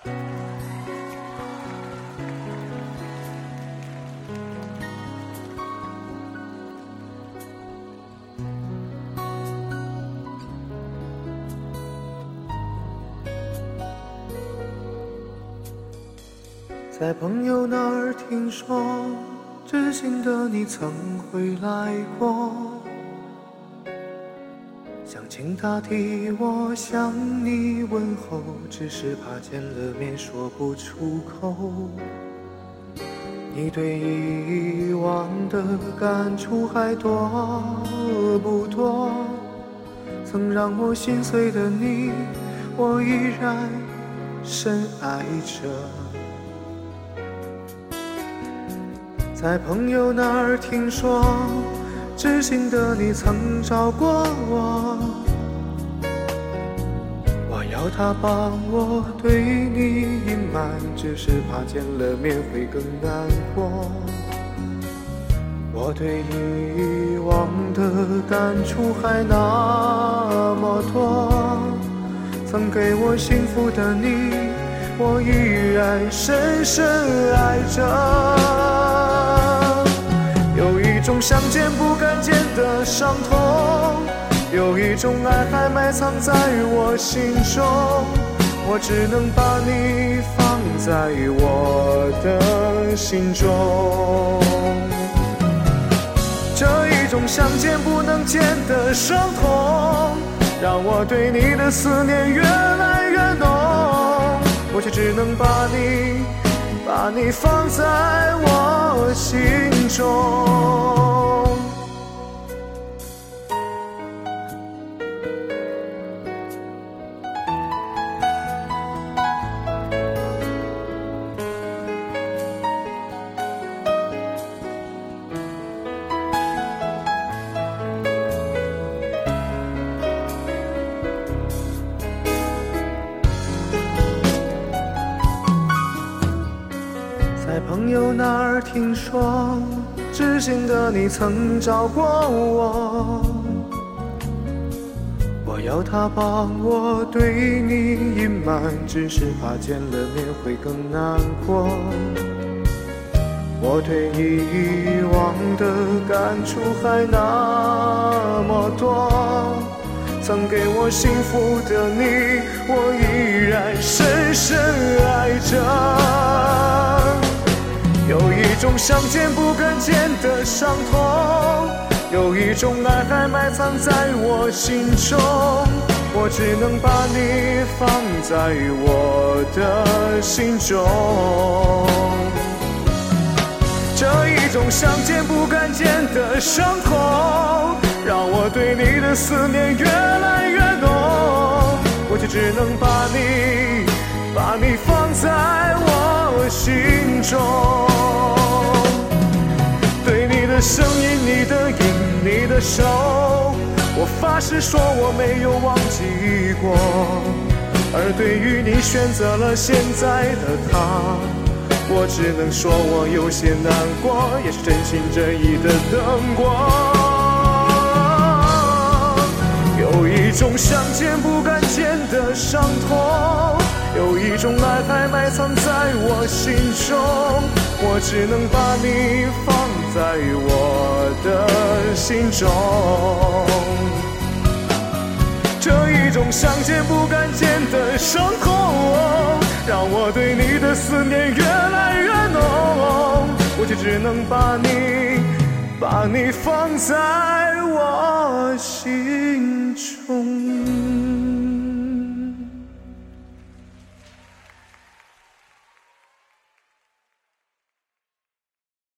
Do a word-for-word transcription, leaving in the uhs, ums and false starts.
在朋友那儿听说，知心的你曾回来过，想请他替我向你问候，只是怕见了面说不出口。你对以往的感触还多不多？曾让我心碎的你，我依然深爱着。在朋友那儿听说，知心的你曾找过我，我要他帮我对你隐瞒，只是怕见了面会更难过。我对以往的感触还那么多，曾给我幸福的你，我依然深深爱着。有一种想见不敢见的伤痛，有一种爱还埋藏在我心中，我只能把你放在我的心中。这一种想见不能见的伤痛，让我对你的思念越来越浓，我却只能把你把你放在我心中。在朋友那儿听说，知心的你曾找过我，我要他帮我对你隐瞒，只是怕见了面会更难过。我对以往的感触还那么多，曾给我幸福的你，我依然深深爱着。有一种想见不敢见的伤痛，有一种爱还埋藏在我心中，我只能把你放在我的心中。这一种想见不敢见的伤痛，让我对你的思念越来越浓，我却只能把你把你放在我心中。对你的声音，你的影，你的手，我发誓说我没有忘记过。而对于你选择了现在的他，我只能说我有些难过，也是真心真意的等过。有一种想见不敢见的伤痛，有一种爱还埋藏在我心中，我只能把你放在我的心中。这一种想见不敢见的伤痛，让我对你的思念越来越浓，我却只能把你把你放在我心中。